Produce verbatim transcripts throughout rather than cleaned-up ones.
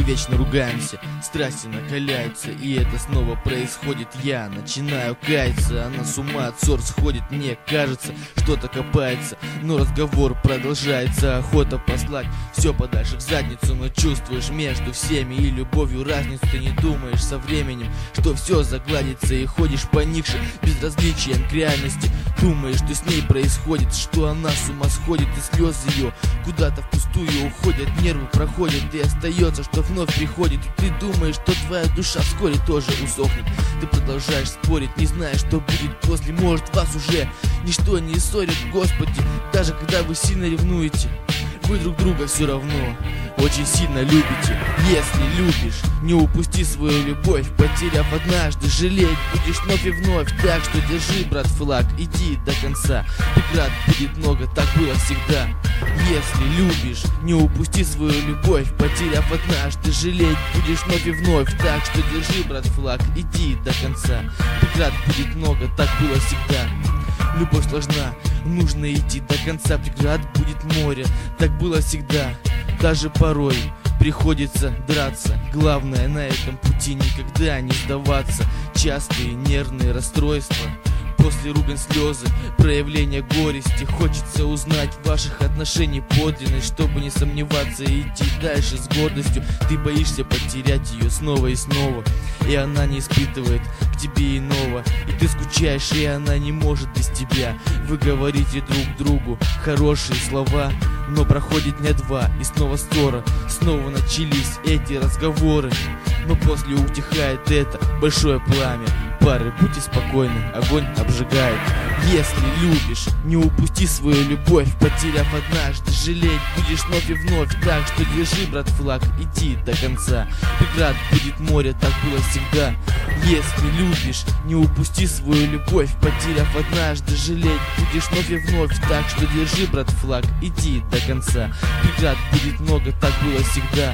вечно ругаемся, страсти накаляются, и это снова происходит. Я начинаю каяться, она с ума от ссор сходит. Мне кажется, что-то копается, но разговор продолжается. Охота послать все подальше в задницу, но чувствуешь между всеми и любовью разницу. Ты не думаешь со временем, что все загладится, и ходишь поникши, безразличием к реальности. Думаешь, что с ней происходит, что она с ума сходит, и слезы ее куда-то впустую уходят, нервы проходят, и остается, что вновь приходит. И ты думаешь, что твоя душа вскоре тоже усохнет. Ты продолжаешь спорить, не зная, что будет после. Может, вас уже ничто не ссорит, Господи, даже когда вы сильно ревнуете. Вы друг друга все равно очень сильно любите. Если любишь, не упусти свою любовь. Потеряв однажды, жалеть будешь вновь и вновь. Так что держи, брат, флаг, иди до конца. Преград будет много, так было всегда. Если любишь, не упусти свою любовь. Потеряв однажды, жалеть будешь вновь и вновь. Так что держи, брат, флаг, иди до конца. Преград будет много, так было всегда. Любовь сложна, нужно идти до конца. Преград будет море, так было всегда. Даже порой приходится драться. Главное на этом пути никогда не сдаваться. Частые нервные расстройства, после ругань слезы, проявление горести. Хочется узнать ваших отношений подлинность, чтобы не сомневаться и идти дальше с гордостью. Ты боишься потерять ее снова и снова, и она не испытывает к тебе иного. И ты скучаешь, и она не может без тебя. Вы говорите друг другу хорошие слова, но проходит дня два, и снова ссора. Снова начались эти разговоры, но после утихает это большое пламя. Пары, будьте спокойны, огонь обжигает. Если любишь, не упусти свою любовь. Потеряв однажды, жалеть будешь вновь и вновь. Так что держи, брат, флаг, иди до конца. Преград будет море, так было всегда. Если любишь, не упусти свою любовь. Потеряв однажды, жалеть будешь вновь и вновь. Так что держи, брат, флаг, иди до конца. Преград будет много, так было всегда.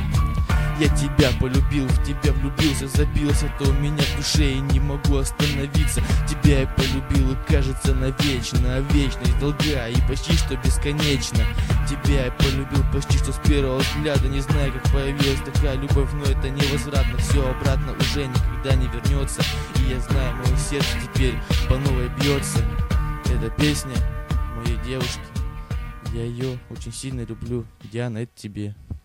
Я тебя полюбил, в тебя влюбился, забился, то у меня в душе и не могу остановиться. Тебя я полюбил, и кажется навечно, а вечность долга и почти что бесконечно. Тебя я полюбил почти что с первого взгляда, не знаю, как появилась такая любовь, но это невозвратно, все обратно уже никогда не вернется. И я знаю, мое сердце теперь по новой бьется. Эта песня моей девушки, я ее очень сильно люблю. Диана, это тебе.